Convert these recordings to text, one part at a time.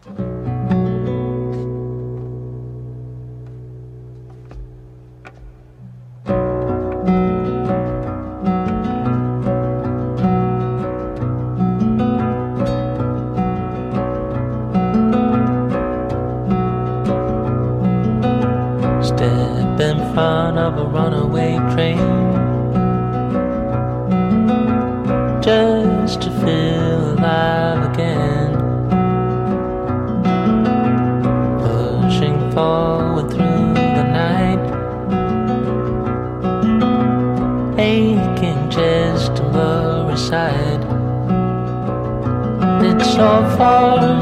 Step in front of a runaway train just to feel alive again, pushing forward through the night, aching chest and blurry sight. It's so far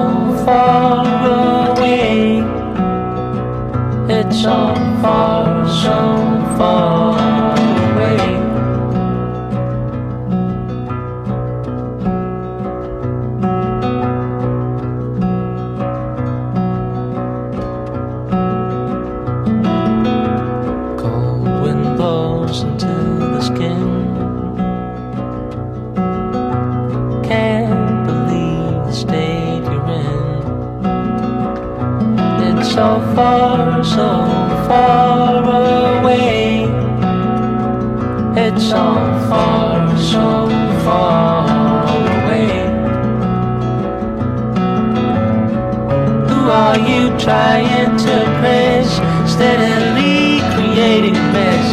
away. It's so far away. Cold wind blows into the skin. Can't believe the state you're in. It's so far away. It's so far away. Who are you trying to impress, steadily creating mess?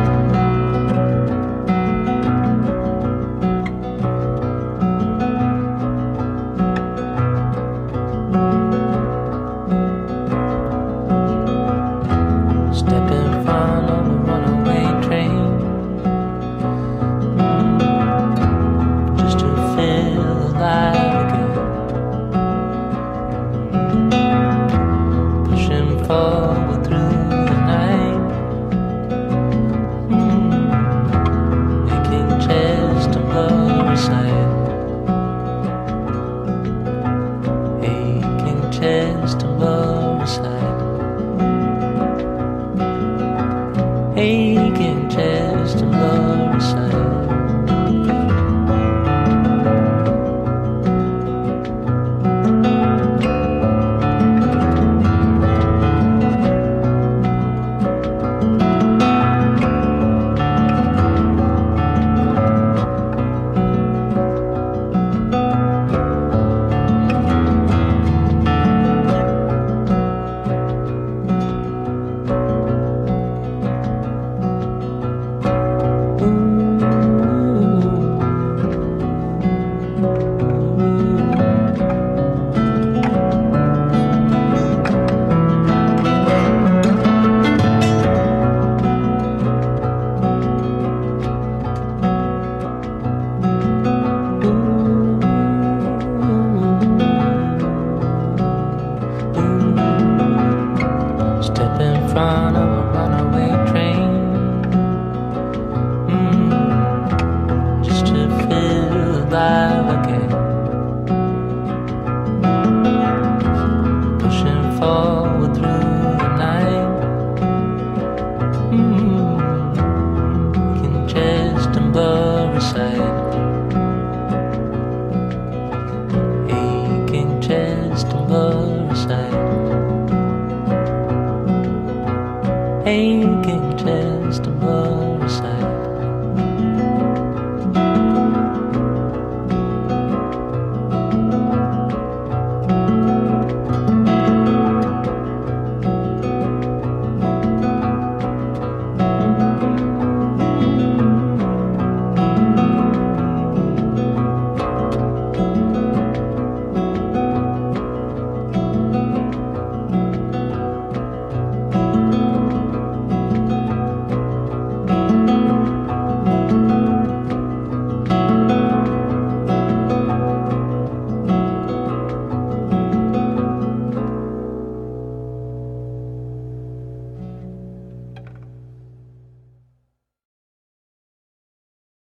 Step in front of a runaway train just to feel alive again, pushing forward through the night, making chest and blurry sight, aching chest and blurry